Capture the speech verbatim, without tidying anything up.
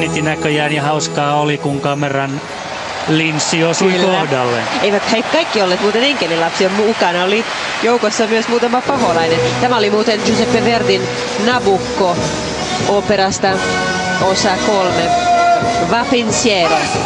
jännitti näköjään ja hauskaa oli, kun kameran linssi osui Kyllä. kohdalle. Eivät he kaikki olleet muuten enkelilapsia mukana. Oli joukossa myös muutama paholainen. Tämä oli muuten Giuseppe Verdin Nabucco operasta osa kolme. Va pensiero.